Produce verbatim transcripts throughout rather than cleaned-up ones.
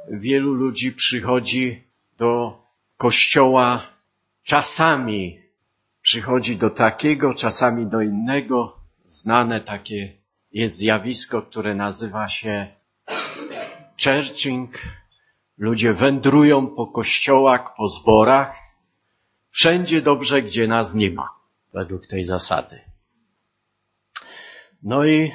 wielu ludzi przychodzi do kościoła czasami, przychodzi do takiego, czasami do innego. Znane takie jest zjawisko, które nazywa się churching. Ludzie wędrują po kościołach, po zborach. Wszędzie dobrze, gdzie nas nie ma, według tej zasady. No i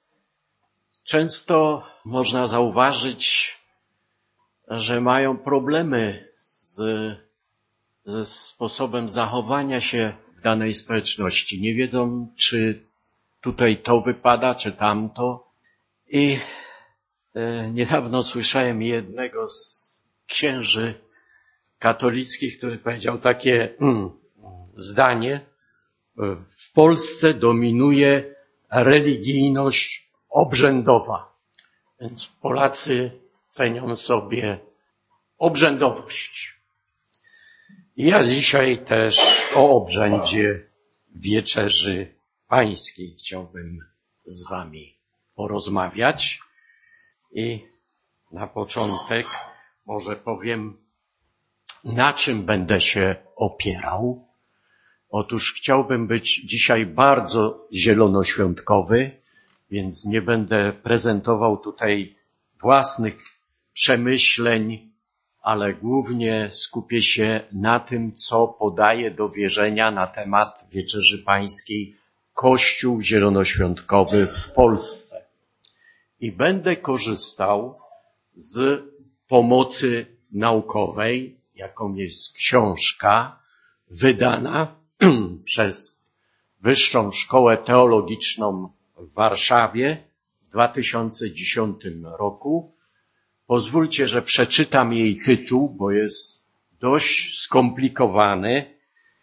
często można zauważyć, że mają problemy z, ze sposobem zachowania się w danej społeczności. Nie wiedzą, czy tutaj to wypada, czy tamto. I e, niedawno słyszałem jednego z księży katolickich, który powiedział takie mm, zdanie: w Polsce dominuje religijność obrzędowa. Więc Polacy cenią sobie obrzędowość. I ja dzisiaj też o obrzędzie Wieczerzy Pańskiej chciałbym z wami porozmawiać. I na początek może powiem, na czym będę się opierał. Otóż chciałbym być dzisiaj bardzo zielonoświątkowy, więc nie będę prezentował tutaj własnych przemyśleń, ale głównie skupię się na tym, co podaje do wierzenia na temat Wieczerzy Pańskiej Kościół Zielonoświątkowy w Polsce. I będę korzystał z pomocy naukowej, jaką jest książka wydana przez Wyższą Szkołę Teologiczną w Warszawie w dwa tysiące dziesiątym roku. Pozwólcie, że przeczytam jej tytuł, bo jest dość skomplikowany.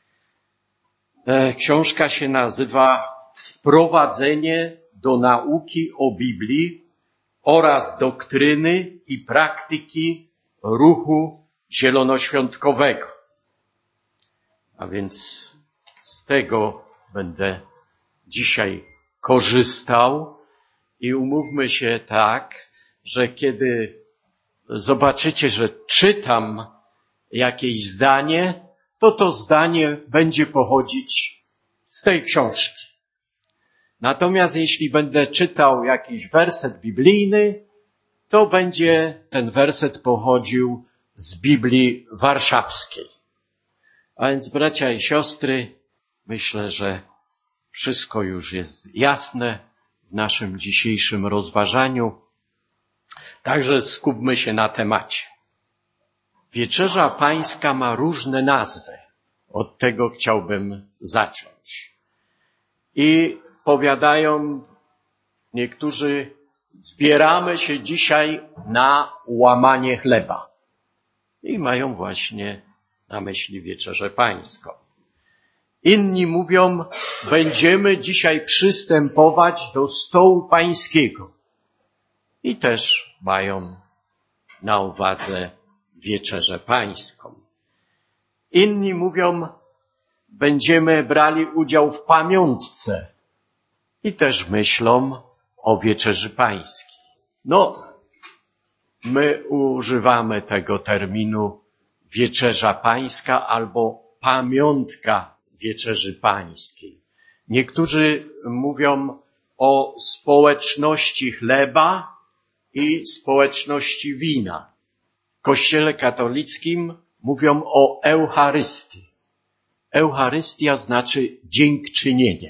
Książka się nazywa Wprowadzenie do nauki o Biblii oraz doktryny i praktyki ruchu zielonoświątkowego. A więc z tego będę dzisiaj korzystał i umówmy się tak, że kiedy zobaczycie, że czytam jakieś zdanie, to to zdanie będzie pochodzić z tej książki. Natomiast jeśli będę czytał jakiś werset biblijny, to będzie ten werset pochodził z Biblii Warszawskiej. A więc, bracia i siostry, myślę, że wszystko już jest jasne w naszym dzisiejszym rozważaniu. Także skupmy się na temacie. Wieczerza Pańska ma różne nazwy. Od tego chciałbym zacząć. I powiadają niektórzy, zbieramy się dzisiaj na łamanie chleba. I mają właśnie na myśli Wieczerzę Pańską. Inni mówią, będziemy dzisiaj przystępować do stołu pańskiego. I też mają na uwadze Wieczerzę Pańską. Inni mówią, będziemy brali udział w pamiątce. I też myślą o Wieczerzy Pańskiej. No, my używamy tego terminu Wieczerza Pańska albo pamiątka Wieczerzy Pańskiej. Niektórzy mówią o społeczności chleba i społeczności wina. W Kościele katolickim mówią o Eucharystii. Eucharystia znaczy dziękczynienie.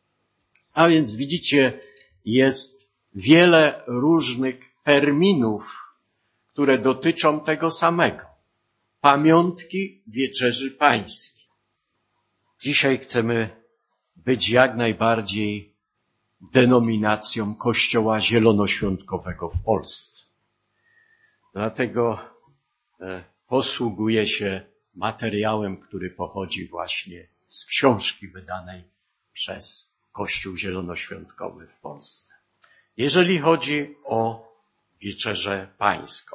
A więc widzicie, jest wiele różnych terminów, które dotyczą tego samego. Pamiątki Wieczerzy Pańskiej. Dzisiaj chcemy być jak najbardziej denominacją Kościoła Zielonoświątkowego w Polsce. Dlatego posługuję się materiałem, który pochodzi właśnie z książki wydanej przez Kościół Zielonoświątkowy w Polsce. Jeżeli chodzi o Wieczerzę Pańską.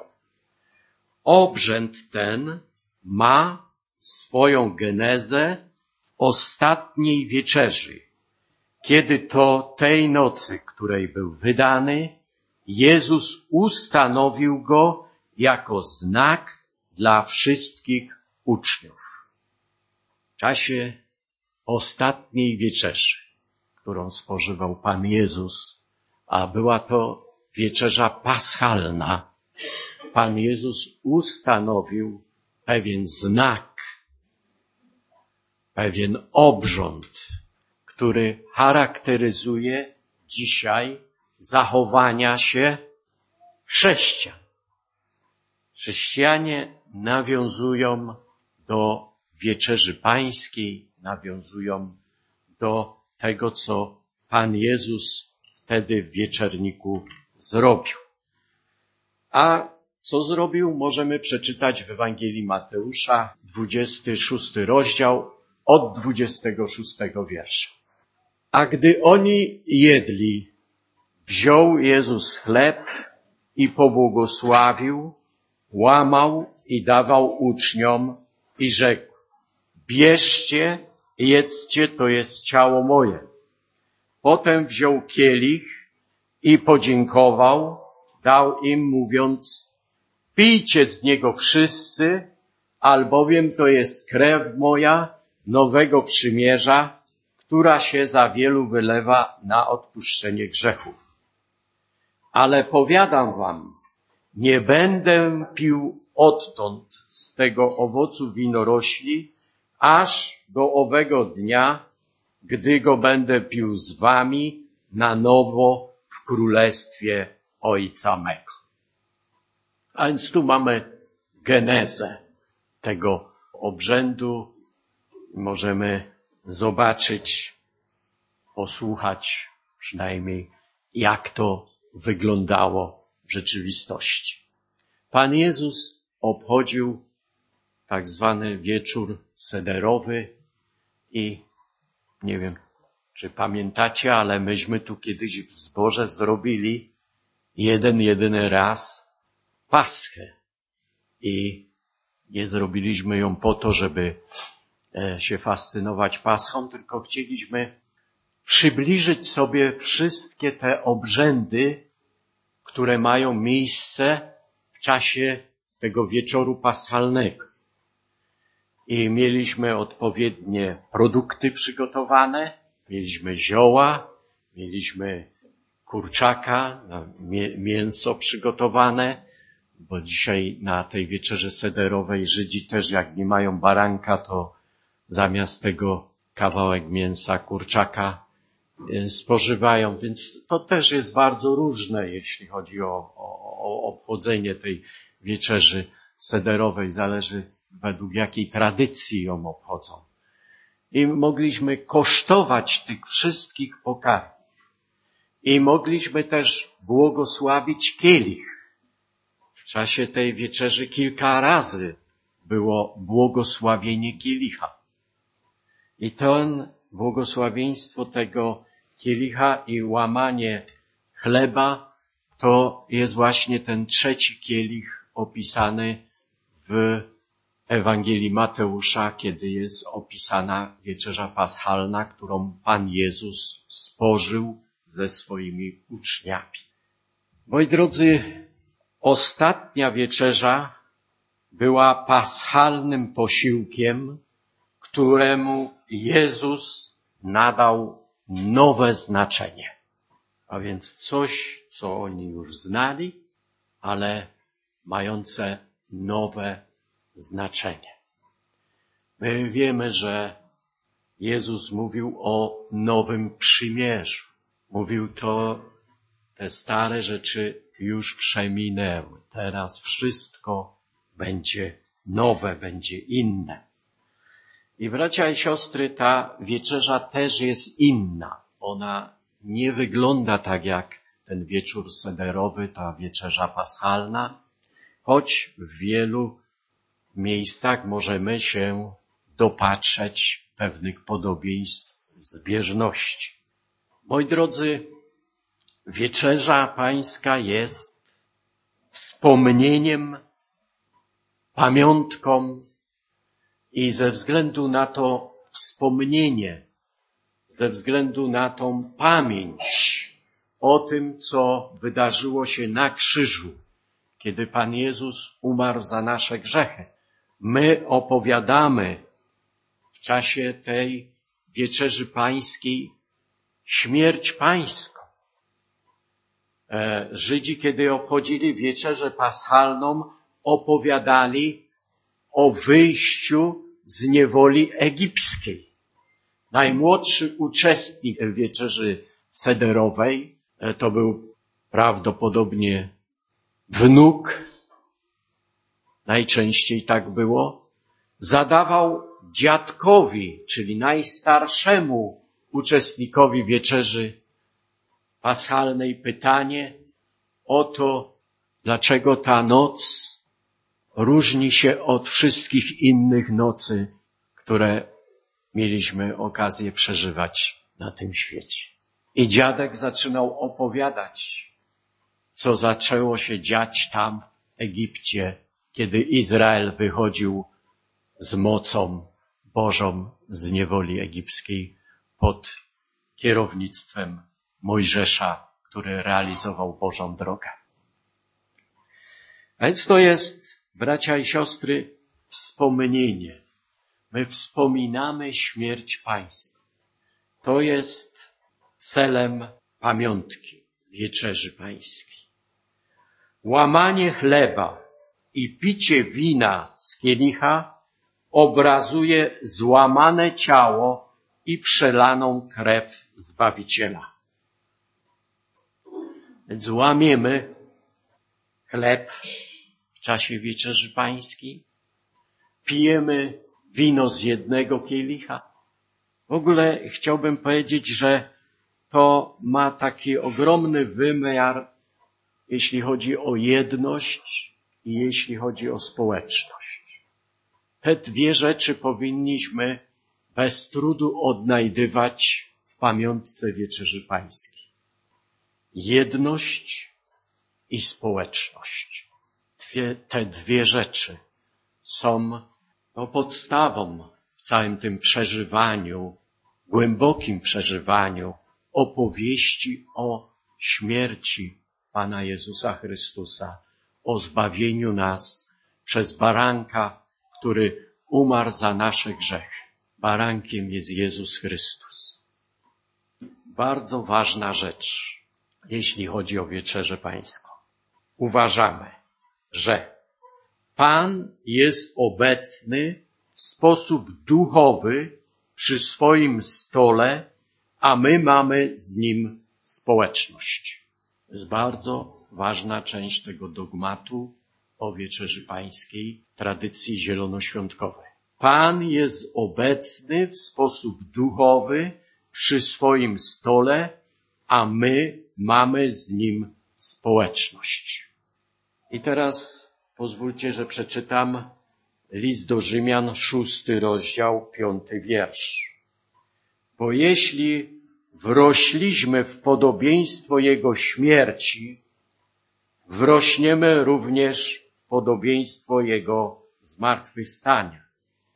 Obrzęd ten ma swoją genezę w ostatniej wieczerzy, kiedy to tej nocy, której był wydany, Jezus ustanowił go jako znak dla wszystkich uczniów. W czasie ostatniej wieczerzy, którą spożywał Pan Jezus, a była to wieczerza paschalna, Pan Jezus ustanowił pewien znak, pewien obrząd, który charakteryzuje dzisiaj zachowania się chrześcijan. Chrześcijanie nawiązują do wieczerzy pańskiej, nawiązują do tego, co Pan Jezus wtedy w wieczerniku zrobił. A co zrobił, możemy przeczytać w Ewangelii Mateusza, dwudziesty szósty rozdział, od dwudziestego szóstego wiersza. A gdy oni jedli, wziął Jezus chleb i pobłogosławił, łamał i dawał uczniom i rzekł: bierzcie, jedzcie, to jest ciało moje. Potem wziął kielich i podziękował, dał im, mówiąc: pijcie z niego wszyscy, albowiem to jest krew moja nowego przymierza, która się za wielu wylewa na odpuszczenie grzechów. Ale powiadam wam, nie będę pił odtąd z tego owocu winorośli, aż do owego dnia, gdy go będę pił z wami na nowo w królestwie Ojca mego. A więc tu mamy genezę tego obrzędu. Możemy zobaczyć, posłuchać przynajmniej, jak to wyglądało w rzeczywistości. Pan Jezus obchodził tak zwany wieczór sederowy i nie wiem, czy pamiętacie, ale myśmy tu kiedyś w zborze zrobili jeden, jedyny raz Paschę. I nie zrobiliśmy ją po to, żeby się fascynować Paschą, tylko chcieliśmy przybliżyć sobie wszystkie te obrzędy, które mają miejsce w czasie tego wieczoru paschalnego. I mieliśmy odpowiednie produkty przygotowane, mieliśmy zioła, mieliśmy kurczaka, mięso przygotowane, bo dzisiaj na tej wieczerzy sederowej Żydzi też, jak nie mają baranka, to zamiast tego kawałek mięsa kurczaka spożywają, więc to też jest bardzo różne, jeśli chodzi o, o, o obchodzenie tej wieczerzy sederowej. Zależy, według jakiej tradycji ją obchodzą. I mogliśmy kosztować tych wszystkich pokarmów. I mogliśmy też błogosławić kielich. W czasie tej wieczerzy kilka razy było błogosławienie kielicha. I to błogosławieństwo tego kielicha i łamanie chleba to jest właśnie ten trzeci kielich opisany w Ewangelii Mateusza, kiedy jest opisana wieczerza paschalna, którą Pan Jezus spożył ze swoimi uczniami. Moi drodzy, ostatnia wieczerza była paschalnym posiłkiem, któremu Jezus nadał nowe znaczenie. A więc coś, co oni już znali, ale mające nowe znaczenie. My wiemy, że Jezus mówił o nowym przymierzu. Mówił to, te stare rzeczy już przeminęły. Teraz wszystko będzie nowe, będzie inne. I bracia i siostry, ta wieczerza też jest inna. Ona nie wygląda tak jak ten wieczór sederowy, ta wieczerza paschalna, choć w wielu miejscach możemy się dopatrzeć pewnych podobieństw, zbieżności. Moi drodzy, wieczerza pańska jest wspomnieniem, pamiątką i ze względu na to wspomnienie, ze względu na tą pamięć o tym, co wydarzyło się na krzyżu, kiedy Pan Jezus umarł za nasze grzechy. My opowiadamy w czasie tej wieczerzy pańskiej śmierć pańską. Żydzi, kiedy obchodzili wieczerzę paschalną, opowiadali o wyjściu z niewoli egipskiej. Najmłodszy uczestnik wieczerzy sederowej to był prawdopodobnie wnuk, najczęściej tak było, zadawał dziadkowi, czyli najstarszemu uczestnikowi wieczerzy paschalnej pytanie o to, dlaczego ta noc różni się od wszystkich innych nocy, które mieliśmy okazję przeżywać na tym świecie. I dziadek zaczynał opowiadać, co zaczęło się dziać tam w Egipcie, kiedy Izrael wychodził z mocą Bożą z niewoli egipskiej pod kierownictwem Mojżesza, który realizował Bożą drogę. A więc to jest, bracia i siostry, wspomnienie. My wspominamy śmierć pańską. To jest celem pamiątki wieczerzy pańskiej. Łamanie chleba i picie wina z kielicha obrazuje złamane ciało i przelaną krew Zbawiciela. Więc łamiemy chleb w czasie wieczerzy pańskiej, pijemy wino z jednego kielicha. W ogóle chciałbym powiedzieć, że to ma taki ogromny wymiar, jeśli chodzi o jedność i jeśli chodzi o społeczność. Te dwie rzeczy powinniśmy bez trudu odnajdywać w pamiątce wieczerzy pańskiej. Jedność i społeczność. Dwie, te dwie rzeczy są no, podstawą w całym tym przeżywaniu, głębokim przeżywaniu opowieści o śmierci Pana Jezusa Chrystusa, o zbawieniu nas przez baranka, który umarł za nasze grzechy. Barankiem jest Jezus Chrystus. Bardzo ważna rzecz, jeśli chodzi o wieczerzę pańską. Uważamy, że Pan jest obecny w sposób duchowy przy swoim stole, a my mamy z Nim społeczność. To jest bardzo ważna część tego dogmatu o wieczerzy pańskiej, tradycji zielonoświątkowej. Pan jest obecny w sposób duchowy przy swoim stole, a my mamy z Nim społeczność. I teraz pozwólcie, że przeczytam list do Rzymian, szósty rozdział, piąty wiersz. Bo jeśli wrośliśmy w podobieństwo Jego śmierci, wrośniemy również w podobieństwo Jego zmartwychwstania.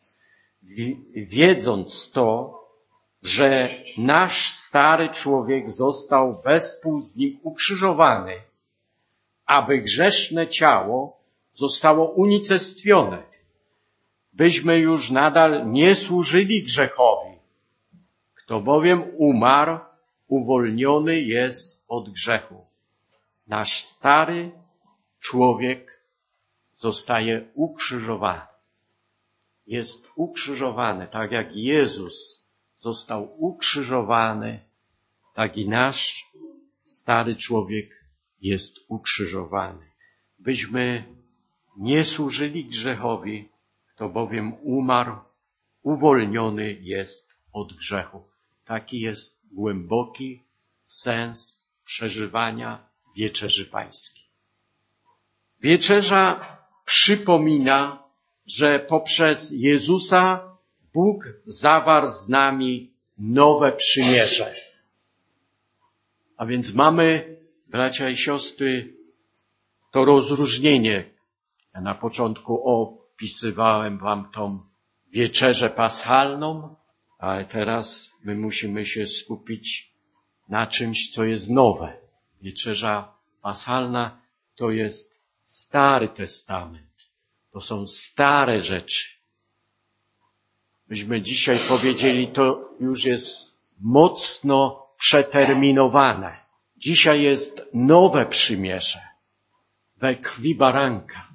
Wiedząc to, że nasz stary człowiek został wespół z Nim ukrzyżowany, aby grzeszne ciało zostało unicestwione, byśmy już nadal nie służyli grzechowi. Kto bowiem umarł, uwolniony jest od grzechu. Nasz stary człowiek zostaje ukrzyżowany. Jest ukrzyżowany, tak jak Jezus został ukrzyżowany, tak i nasz stary człowiek jest ukrzyżowany. Byśmy nie służyli grzechowi, kto bowiem umarł, uwolniony jest od grzechu. Taki jest głęboki sens przeżywania wieczerzy pańskiej. Wieczerza przypomina, że poprzez Jezusa Bóg zawarł z nami nowe przymierze. A więc mamy, bracia i siostry, to rozróżnienie. Ja na początku opisywałem wam tą wieczerzę paschalną, ale teraz my musimy się skupić na czymś, co jest nowe. Wieczerza paschalna to jest Stary Testament. To są stare rzeczy. Myśmy dzisiaj powiedzieli, to już jest mocno przeterminowane. Dzisiaj jest nowe przymierze we krwi baranka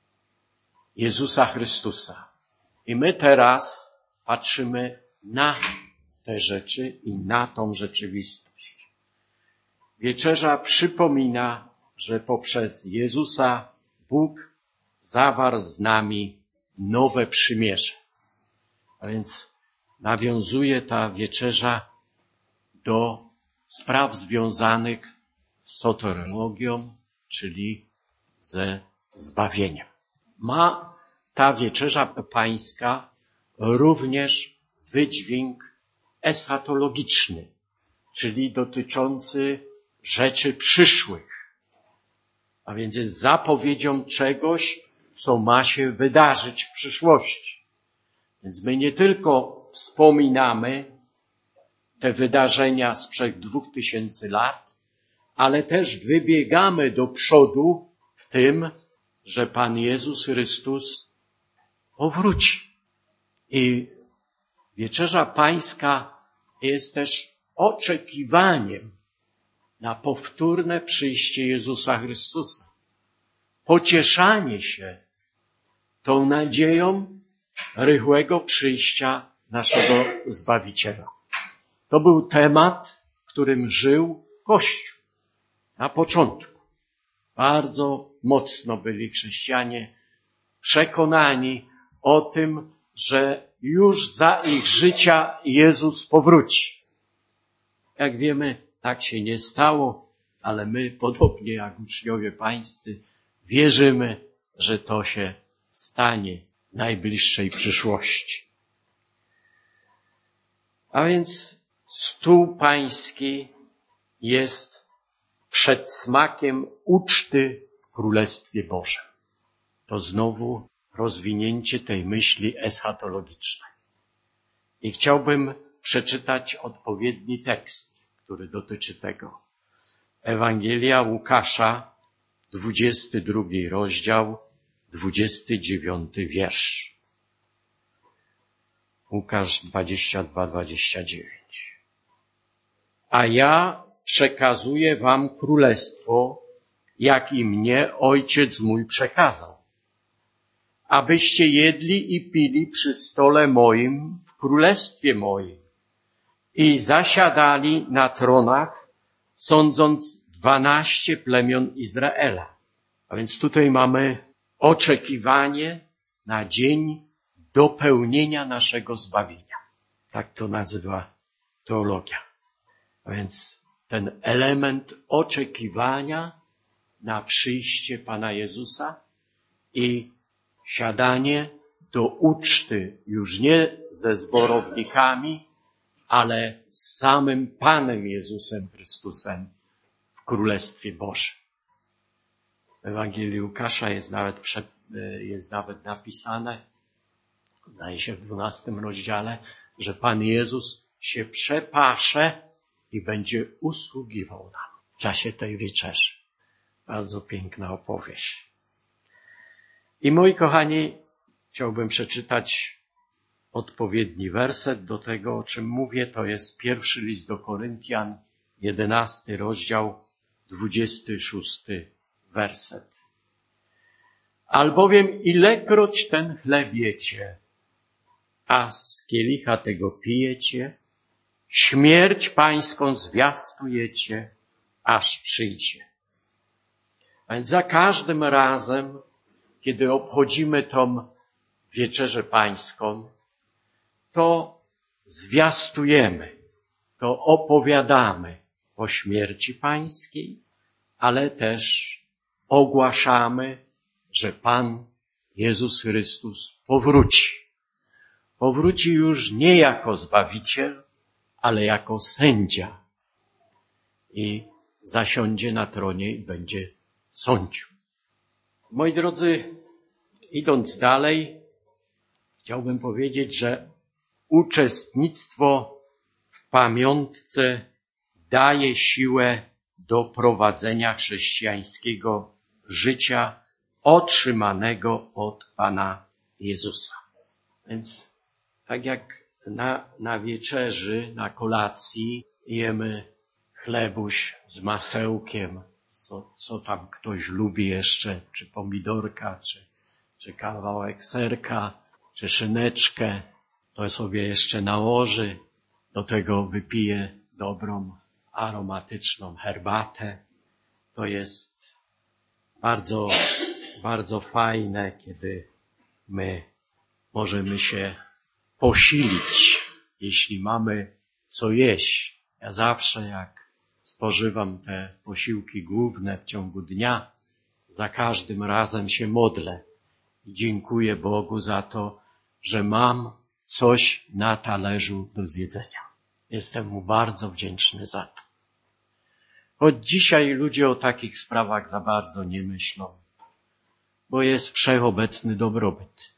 Jezusa Chrystusa. I my teraz patrzymy na te rzeczy i na tą rzeczywistość. Wieczerza przypomina, że poprzez Jezusa Bóg zawarł z nami nowe przymierze. A więc nawiązuje ta wieczerza do spraw związanych z soteriologią, czyli ze zbawieniem. Ma ta wieczerza pańska również wydźwięk eschatologiczny, czyli dotyczący rzeczy przyszłych. A więc jest zapowiedzią czegoś, co ma się wydarzyć w przyszłości. Więc my nie tylko wspominamy te wydarzenia sprzed dwóch tysięcy lat, ale też wybiegamy do przodu w tym, że Pan Jezus Chrystus powróci. I wieczerza pańska jest też oczekiwaniem na powtórne przyjście Jezusa Chrystusa. Pocieszanie się tą nadzieją rychłego przyjścia naszego Zbawiciela. To był temat, którym żył Kościół na początku. Bardzo mocno byli chrześcijanie przekonani o tym, że już za ich życia Jezus powróci. Jak wiemy, tak się nie stało, ale my, podobnie jak uczniowie pańscy, wierzymy, że to się stanie w najbliższej przyszłości. A więc stół pański jest przedsmakiem uczty w Królestwie Bożym. To znowu rozwinięcie tej myśli eschatologicznej. I chciałbym przeczytać odpowiedni tekst, który dotyczy tego. Ewangelia Łukasza, dwudziesty drugi rozdział, dwudziesty dziewiąty wiersz. Łukasz dwadzieścia dwa, dwadzieścia dziewięć. A ja przekazuję wam królestwo, jak i mnie Ojciec mój przekazał, abyście jedli i pili przy stole moim w królestwie moim i zasiadali na tronach, sądząc dwanaście plemion Izraela. A więc tutaj mamy oczekiwanie na dzień dopełnienia naszego zbawienia. Tak to nazywa teologia. A więc ten element oczekiwania na przyjście Pana Jezusa i siadanie do uczty już nie ze zborownikami, ale z samym Panem Jezusem Chrystusem w Królestwie Bożym. W Ewangelii Łukasza jest nawet, przed, jest nawet napisane, zdaje się w dwunastym rozdziale, że Pan Jezus się przepasze i będzie usługiwał nam w czasie tej wieczerzy. Bardzo piękna opowieść. I moi kochani, chciałbym przeczytać odpowiedni werset do tego, o czym mówię. To jest pierwszy list do Koryntian, jedenasty rozdział, dwudziesty szósty werset. Albowiem ilekroć ten chleb jecie, a z kielicha tego pijecie, śmierć pańską zwiastujecie, aż przyjdzie. A więc za każdym razem, kiedy obchodzimy tą wieczerzę pańską, to zwiastujemy, to opowiadamy o śmierci pańskiej, ale też ogłaszamy, że Pan Jezus Chrystus powróci. Powróci już nie jako Zbawiciel, ale jako sędzia i zasiądzie na tronie i będzie sądził. Moi drodzy, idąc dalej, chciałbym powiedzieć, że uczestnictwo w pamiątce daje siłę do prowadzenia chrześcijańskiego życia otrzymanego od Pana Jezusa. Więc tak jak na, na wieczerzy, na kolacji jemy chlebuś z masełkiem, co, co tam ktoś lubi jeszcze, czy pomidorka, czy, czy kawałek serka, czy szyneczkę, to sobie jeszcze nałoży, do tego wypije dobrą, aromatyczną herbatę. To jest bardzo, bardzo fajne, kiedy my możemy się posilić, jeśli mamy co jeść. Ja zawsze jak spożywam te posiłki główne w ciągu dnia, za każdym razem się modlę i dziękuję Bogu za to, że mam coś na talerzu do zjedzenia. Jestem Mu bardzo wdzięczny za to. Choć dzisiaj ludzie o takich sprawach za bardzo nie myślą, bo jest wszechobecny dobrobyt.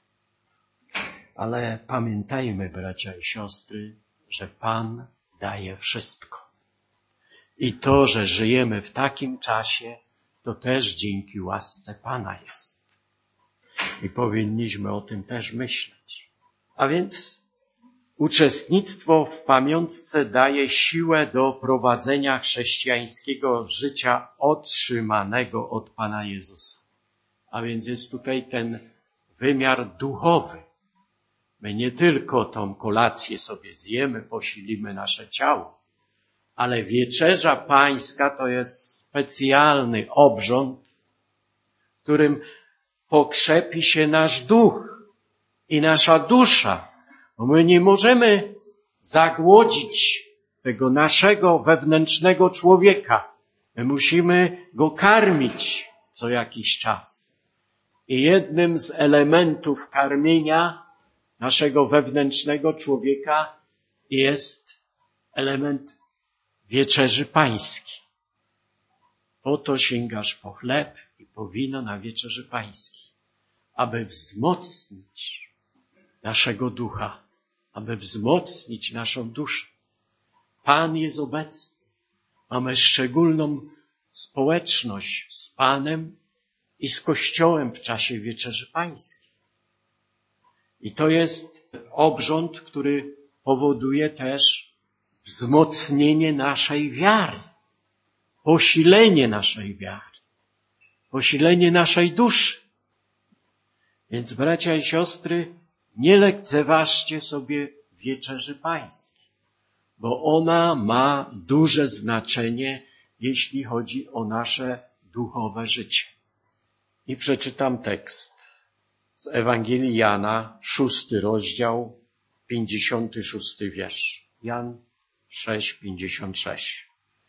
Ale pamiętajmy, bracia i siostry, że Pan daje wszystko. I to, że żyjemy w takim czasie, to też dzięki łasce Pana jest. I powinniśmy o tym też myśleć. A więc uczestnictwo w pamiątce daje siłę do prowadzenia chrześcijańskiego życia otrzymanego od Pana Jezusa. A więc jest tutaj ten wymiar duchowy. My nie tylko tą kolację sobie zjemy, posilimy nasze ciało, ale wieczerza pańska to jest specjalny obrząd, w którym pokrzepi się nasz duch i nasza dusza. Bo my nie możemy zagłodzić tego naszego wewnętrznego człowieka. My musimy go karmić co jakiś czas. I jednym z elementów karmienia naszego wewnętrznego człowieka jest element wieczerzy pańskiej. Po to sięgasz po chleb i po wino na wieczerzy pańskiej, aby wzmocnić naszego ducha, aby wzmocnić naszą duszę. Pan jest obecny. Mamy szczególną społeczność z Panem i z Kościołem w czasie wieczerzy pańskiej. I to jest obrząd, który powoduje też wzmocnienie naszej wiary, posilenie naszej wiary, posilenie naszej duszy. Więc bracia i siostry, nie lekceważcie sobie wieczerzy pańskiej, bo ona ma duże znaczenie, jeśli chodzi o nasze duchowe życie. I przeczytam tekst z Ewangelii Jana, szósty rozdział, pięćdziesiąty szósty wiersz. Jan sześć, pięćdziesiąt sześć.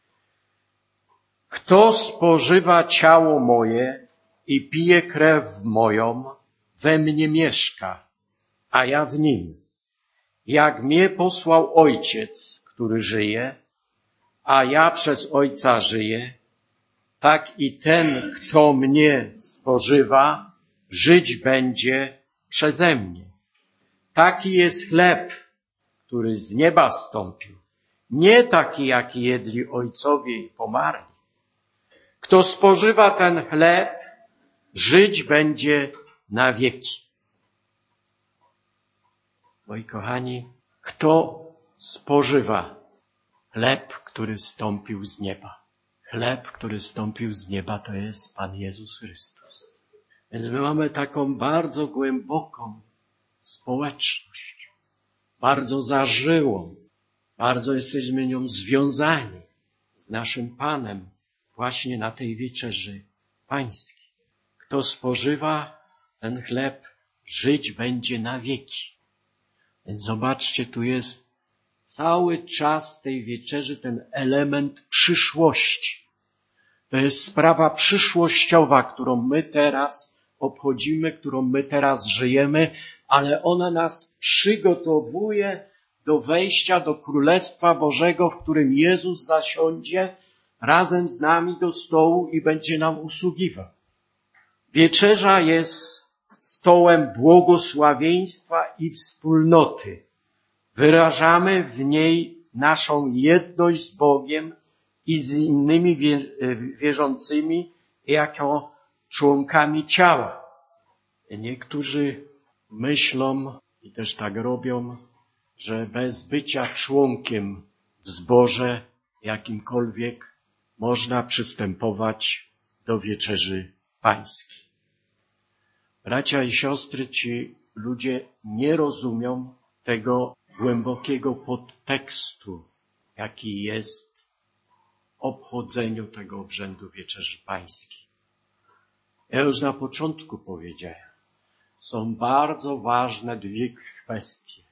Kto spożywa ciało moje i pije krew moją, we mnie mieszka, a ja w nim. Jak mnie posłał Ojciec, który żyje, a ja przez Ojca żyję, tak i ten, kto mnie spożywa, żyć będzie przeze mnie. Taki jest chleb, który z nieba stąpił, nie taki, jaki jedli ojcowie i pomarli. Kto spożywa ten chleb, żyć będzie na wieki. Moi kochani, kto spożywa chleb, który zstąpił z nieba? Chleb, który zstąpił z nieba, to jest Pan Jezus Chrystus. Więc my mamy taką bardzo głęboką społeczność, bardzo zażyłą, bardzo jesteśmy nią związani z naszym Panem właśnie na tej wieczerzy pańskiej. Kto spożywa ten chleb, żyć będzie na wieki. Więc zobaczcie, tu jest cały czas w tej wieczerzy ten element przyszłości. To jest sprawa przyszłościowa, którą my teraz obchodzimy, którą my teraz żyjemy, ale ona nas przygotowuje do wejścia do Królestwa Bożego, w którym Jezus zasiądzie razem z nami do stołu i będzie nam usługiwał. Wieczerza jest stołem błogosławieństwa i wspólnoty. Wyrażamy w niej naszą jedność z Bogiem i z innymi wierzącymi jako członkami ciała. Niektórzy myślą i też tak robią, że bez bycia członkiem w zborze jakimkolwiek można przystępować do wieczerzy pańskiej. Bracia i siostry, ci ludzie nie rozumią tego głębokiego podtekstu, jaki jest w obchodzeniu tego obrzędu wieczerzy pańskiej. Ja już na początku powiedziałem, są bardzo ważne dwie kwestie.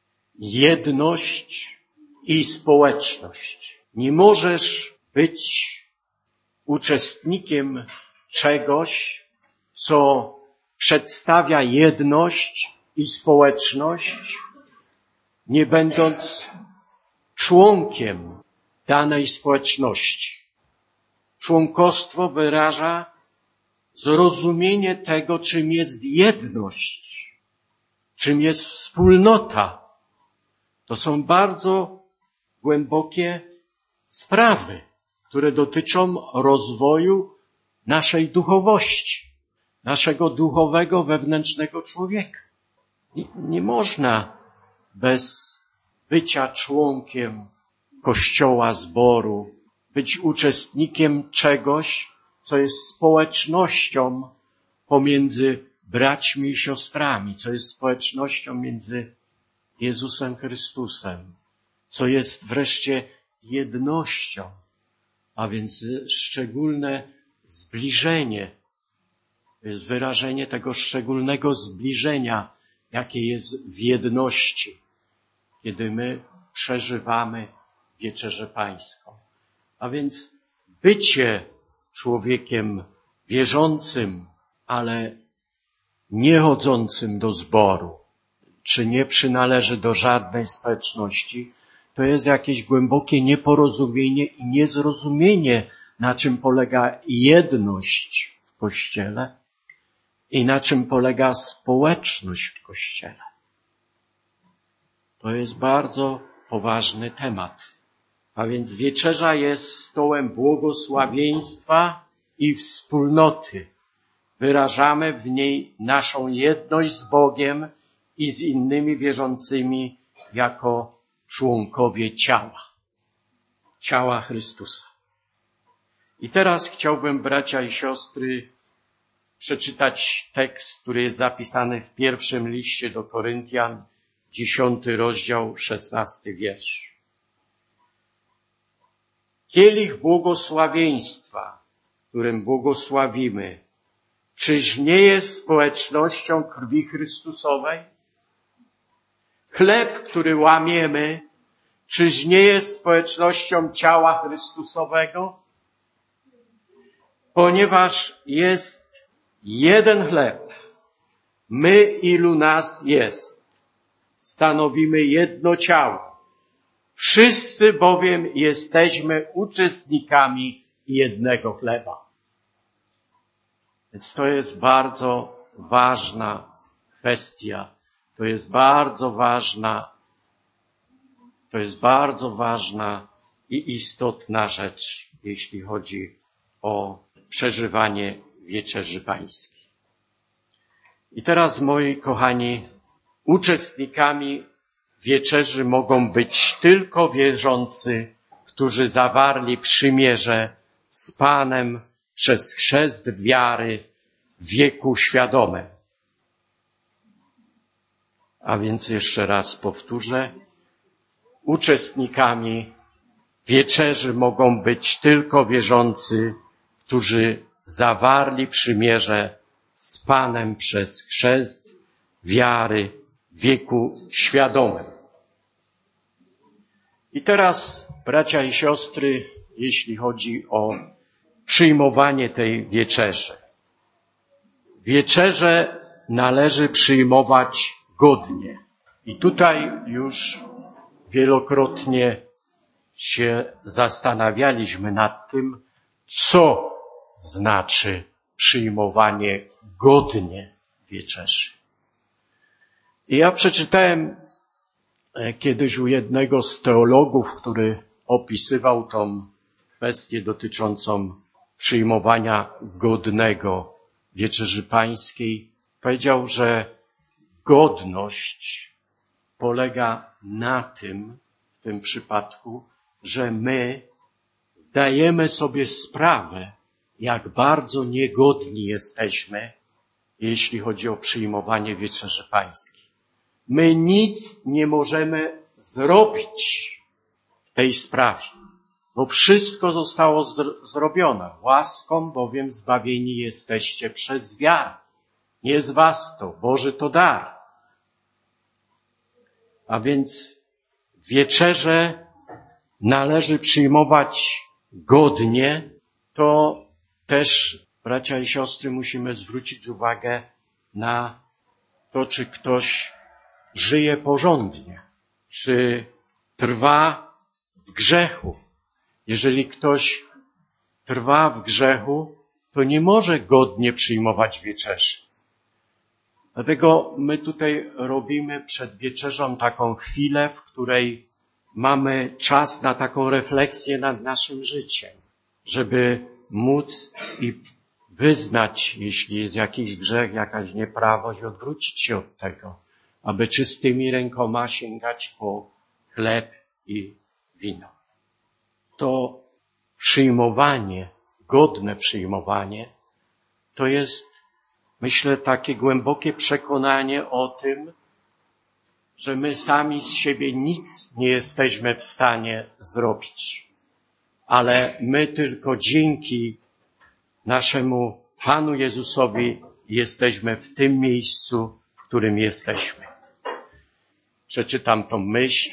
Jedność i społeczność. Nie możesz być uczestnikiem czegoś, co przedstawia jedność i społeczność, nie będąc członkiem danej społeczności. Członkostwo wyraża zrozumienie tego, czym jest jedność, czym jest wspólnota. To są bardzo głębokie sprawy, które dotyczą rozwoju naszej duchowości, naszego duchowego, wewnętrznego człowieka. Nie, nie można bez bycia członkiem Kościoła, zboru, być uczestnikiem czegoś, co jest społecznością pomiędzy braćmi i siostrami, co jest społecznością między Jezusem Chrystusem, co jest wreszcie jednością, a więc szczególne zbliżenie. To jest wyrażenie tego szczególnego zbliżenia, jakie jest w jedności, kiedy my przeżywamy Wieczerzę Pańską. A więc bycie człowiekiem wierzącym, ale nie chodzącym do zboru, czy nie przynależy do żadnej społeczności, to jest jakieś głębokie nieporozumienie i niezrozumienie, na czym polega jedność w Kościele i na czym polega społeczność w Kościele. To jest bardzo poważny temat. A więc wieczerza jest stołem błogosławieństwa i wspólnoty. Wyrażamy w niej naszą jedność z Bogiem i z innymi wierzącymi jako członkowie ciała. Ciała Chrystusa. I teraz chciałbym, bracia i siostry, przeczytać tekst, który jest zapisany w pierwszym liście do Koryntian, dziesiąty rozdział, szesnasty wiersz. Kielich błogosławieństwa, którym błogosławimy, czyż nie jest społecznością krwi Chrystusowej? Chleb, który łamiemy, czyż nie jest społecznością ciała Chrystusowego? Ponieważ jest jeden chleb, my ilu nas jest, stanowimy jedno ciało. Wszyscy bowiem jesteśmy uczestnikami jednego chleba. Więc to jest bardzo ważna kwestia. To jest bardzo ważna, to jest bardzo ważna i istotna rzecz, jeśli chodzi o przeżywanie Wieczerzy Pańskiej. I teraz, moi kochani, uczestnikami wieczerzy mogą być tylko wierzący, którzy zawarli przymierze z Panem przez chrzest wiary w wieku świadomym. A więc jeszcze raz powtórzę, uczestnikami wieczerzy mogą być tylko wierzący, którzy zawarli przymierze z Panem przez chrzest wiary w wieku świadomym. I teraz, bracia i siostry, jeśli chodzi o przyjmowanie tej wieczerzy. Wieczerzę należy przyjmować godnie. I tutaj już wielokrotnie się zastanawialiśmy nad tym, co znaczy przyjmowanie godnie wieczerzy. I ja przeczytałem kiedyś u jednego z teologów, który opisywał tą kwestię dotyczącą przyjmowania godnego Wieczerzy Pańskiej. Powiedział, że godność polega na tym, w tym przypadku, że my zdajemy sobie sprawę, jak bardzo niegodni jesteśmy, jeśli chodzi o przyjmowanie Wieczerzy Pańskiej. My nic nie możemy zrobić w tej sprawie, bo wszystko zostało zro- zrobione. Łaską bowiem zbawieni jesteście przez wiarę. Nie z was to, Boży to dar. A więc wieczerzę należy przyjmować godnie, to też, bracia i siostry, musimy zwrócić uwagę na to, czy ktoś żyje porządnie, czy trwa w grzechu. Jeżeli ktoś trwa w grzechu, to nie może godnie przyjmować wieczerzy. Dlatego my tutaj robimy przed wieczerzą taką chwilę, w której mamy czas na taką refleksję nad naszym życiem, żeby móc i wyznać, jeśli jest jakiś grzech, jakaś nieprawość, odwrócić się od tego, aby czystymi rękoma sięgać po chleb i wino. To przyjmowanie, godne przyjmowanie, to jest, myślę, takie głębokie przekonanie o tym, że my sami z siebie nic nie jesteśmy w stanie zrobić, ale my tylko dzięki naszemu Panu Jezusowi jesteśmy w tym miejscu, w którym jesteśmy. Przeczytam tą myśl.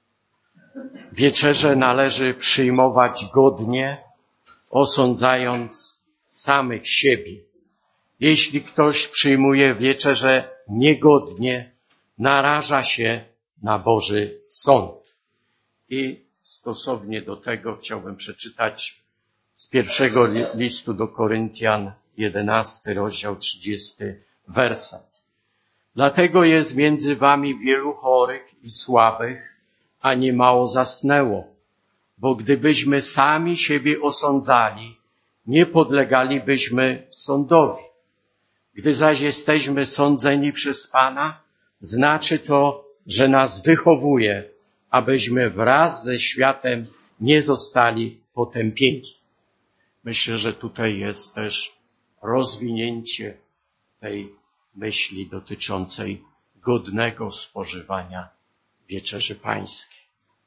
Wieczerzę należy przyjmować godnie, osądzając samych siebie. Jeśli ktoś przyjmuje wieczerzę niegodnie, naraża się na Boży sąd. I stosownie do tego chciałbym przeczytać z pierwszego listu do Koryntian, jedenasty rozdział, trzydziesty werset. Dlatego jest między wami wielu chorych i słabych, a niemało zasnęło. Bo gdybyśmy sami siebie osądzali, nie podlegalibyśmy sądowi. Gdy zaś jesteśmy sądzeni przez Pana, znaczy to, że nas wychowuje, abyśmy wraz ze światem nie zostali potępieni. Myślę, że tutaj jest też rozwinięcie tej myśli dotyczącej godnego spożywania Wieczerzy Pańskiej.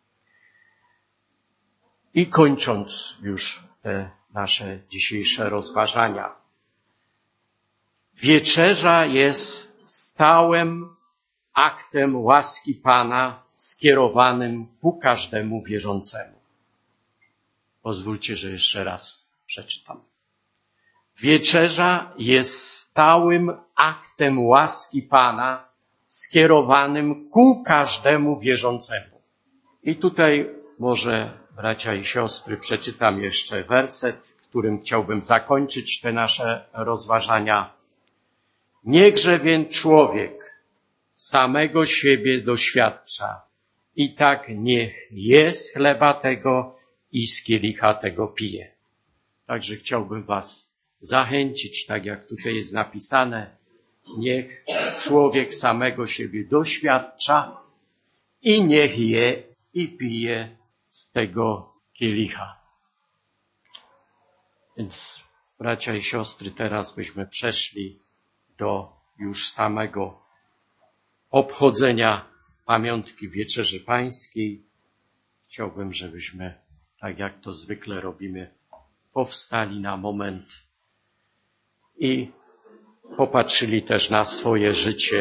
I kończąc już te nasze dzisiejsze rozważania, wieczerza jest stałym aktem łaski Pana skierowanym ku każdemu wierzącemu. Pozwólcie, że jeszcze raz przeczytam. Wieczerza jest stałym aktem łaski Pana skierowanym ku każdemu wierzącemu. I tutaj może, bracia i siostry, przeczytam jeszcze werset, którym chciałbym zakończyć te nasze rozważania. Niechże więc człowiek samego siebie doświadcza i tak niech je z chleba tego i z kielicha tego pije. Także chciałbym was zachęcić, tak jak tutaj jest napisane, niech człowiek samego siebie doświadcza i niech je i pije z tego kielicha. Więc, bracia i siostry, teraz byśmy przeszli do już samego obchodzenia pamiątki Wieczerzy Pańskiej. Chciałbym, żebyśmy, tak jak to zwykle robimy, powstali na moment i popatrzyli też na swoje życie